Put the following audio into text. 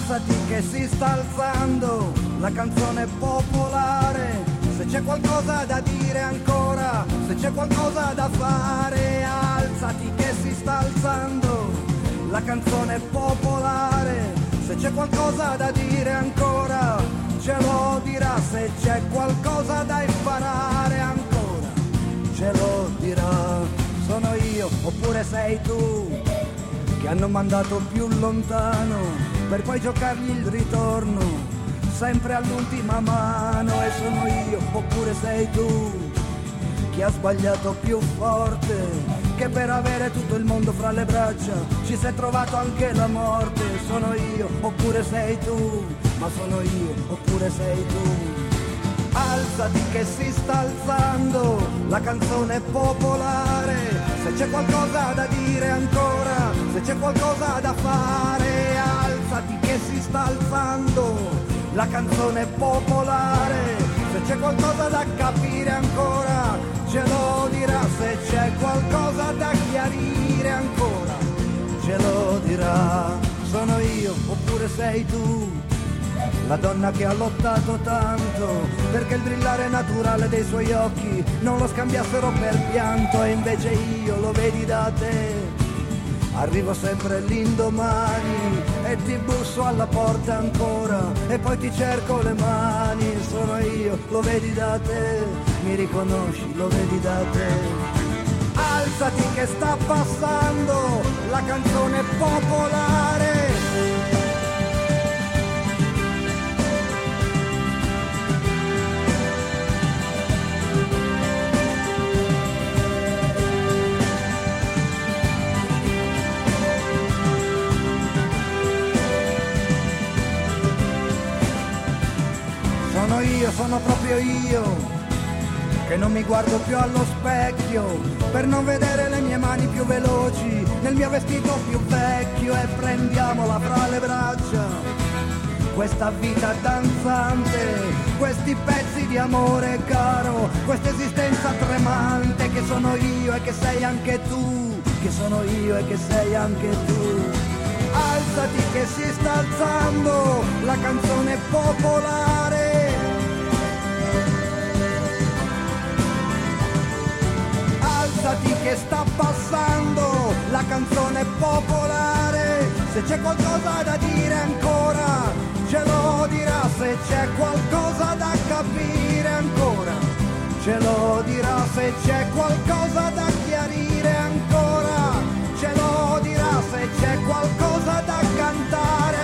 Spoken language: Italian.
Alzati che si sta alzando la canzone popolare, se c'è qualcosa da dire ancora, se c'è qualcosa da fare. Alzati che si sta alzando la canzone popolare, se c'è qualcosa da dire ancora, ce lo dirà. Se c'è qualcosa da imparare ancora, ce lo dirà. Sono io oppure sei tu che hanno mandato più lontano per poi giocargli il ritorno sempre all'ultima mano. E sono io oppure sei tu che ha sbagliato più forte, che per avere tutto il mondo fra le braccia ci si è trovato anche la morte. Sono io oppure sei tu, ma sono io oppure sei tu. Alzati che si sta alzando la canzone popolare, se c'è qualcosa da dire ancora, se c'è qualcosa da fare. Alzati che si sta alzando la canzone popolare, se c'è qualcosa da capire ancora, ce lo dirà. Se c'è qualcosa da chiarire ancora, ce lo dirà. Sono io oppure sei tu, la donna che ha lottato tanto perché il brillare naturale dei suoi occhi non lo scambiassero per pianto. E invece io, lo vedi da te, arrivo sempre l'indomani e ti busso alla porta ancora e poi ti cerco le mani. Sono io, lo vedi da te, mi riconosci, lo vedi da te. Alzati che sta passando la canzone popolare, sono proprio io che non mi guardo più allo specchio per non vedere le mie mani più veloci nel mio vestito più vecchio. E prendiamola fra le braccia questa vita danzante, questi pezzi di amore caro, questa esistenza tremante che sono io e che sei anche tu, che sono io e che sei anche tu. Alzati che si sta alzando la canzone popolare, alzati che sta passando la canzone popolare, se c'è qualcosa da dire ancora ce lo dirà. Se c'è qualcosa da capire ancora ce lo dirà. Se c'è qualcosa da chiarire ancora ce lo dirà. Se c'è qualcosa da cantare